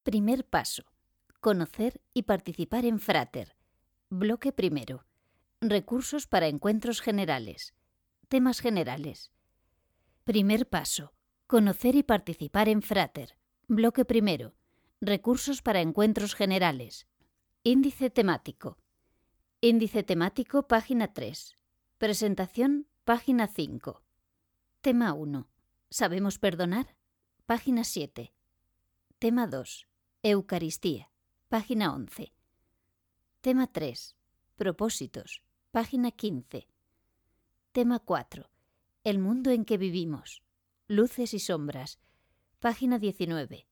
Primer paso. Conocer y participar en Frater. Bloque primero. Recursos para encuentros generales. Temas generales. Primer paso. Conocer y participar en Frater. Bloque primero. Recursos para encuentros generales. Índice temático. Índice temático, página 3. Presentación, página 5. Tema 1. ¿Sabemos perdonar? Página 7. Tema 2. Eucaristía. Página 11. Tema 3. Propósitos. Página 15. Tema 4. El mundo en que vivimos. Luces y sombras. Página 19.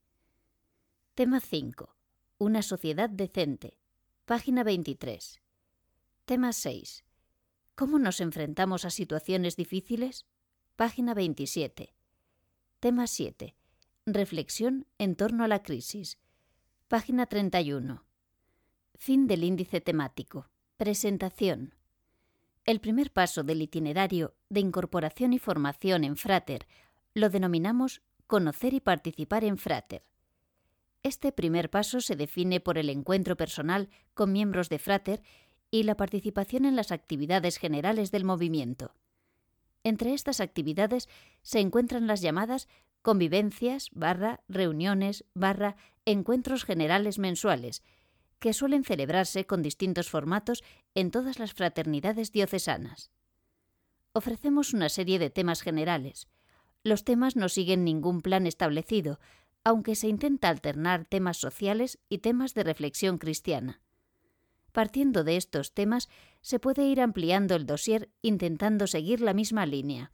Tema 5. Una sociedad decente. Página 23. Tema 6. ¿Cómo nos enfrentamos a situaciones difíciles? Página 27. Tema 7. Reflexión en torno a la crisis. Página 31. Fin del índice temático. Presentación. El primer paso del itinerario de incorporación y formación en Frater lo denominamos conocer y participar en Frater. Este primer paso se define por el encuentro personal con miembros de Frater y la participación en las actividades generales del movimiento. Entre estas actividades se encuentran las llamadas convivencias, reuniones, encuentros generales mensuales, que suelen celebrarse con distintos formatos en todas las fraternidades diocesanas. Ofrecemos una serie de temas generales. Los temas no siguen ningún plan establecido, aunque se intenta alternar temas sociales y temas de reflexión cristiana. Partiendo de estos temas, se puede ir ampliando el dossier intentando seguir la misma línea.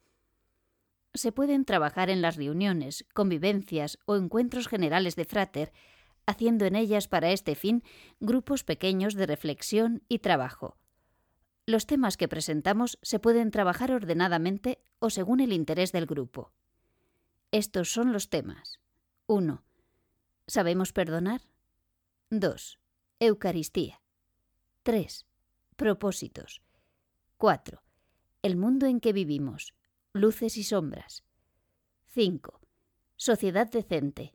Se pueden trabajar en las reuniones, convivencias o encuentros generales de Frater, haciendo en ellas para este fin grupos pequeños de reflexión y trabajo. Los temas que presentamos se pueden trabajar ordenadamente o según el interés del grupo. Estos son los temas. 1. ¿Sabemos perdonar? 2. Eucaristía. 3. Propósitos. 4. El mundo en que vivimos. Luces y sombras. 5. Sociedad decente.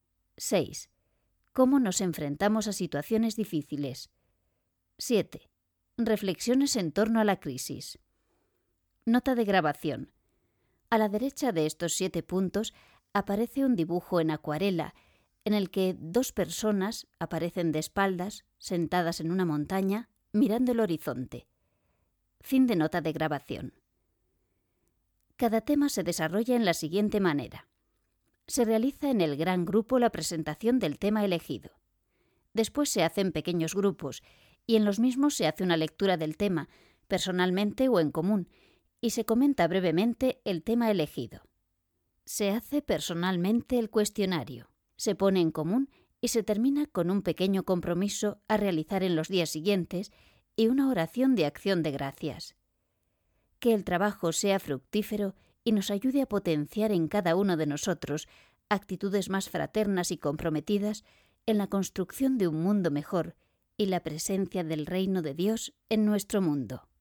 6. ¿Cómo nos enfrentamos a situaciones difíciles? 7. Reflexiones en torno a la crisis. Nota de grabación. A la derecha de estos 7 puntos aparece un dibujo en acuarela en el que 2 personas aparecen de espaldas, sentadas en una montaña, mirando el horizonte. Fin de nota de grabación. Cada tema se desarrolla en la siguiente manera. Se realiza en el gran grupo la presentación del tema elegido. Después se hacen pequeños grupos y en los mismos se hace una lectura del tema, personalmente o en común, y se comenta brevemente el tema elegido. Se hace personalmente el cuestionario, se pone en común y se termina con un pequeño compromiso a realizar en los días siguientes y una oración de acción de gracias. Que el trabajo sea fructífero y nos ayude a potenciar en cada uno de nosotros actitudes más fraternas y comprometidas en la construcción de un mundo mejor y la presencia del reino de Dios en nuestro mundo.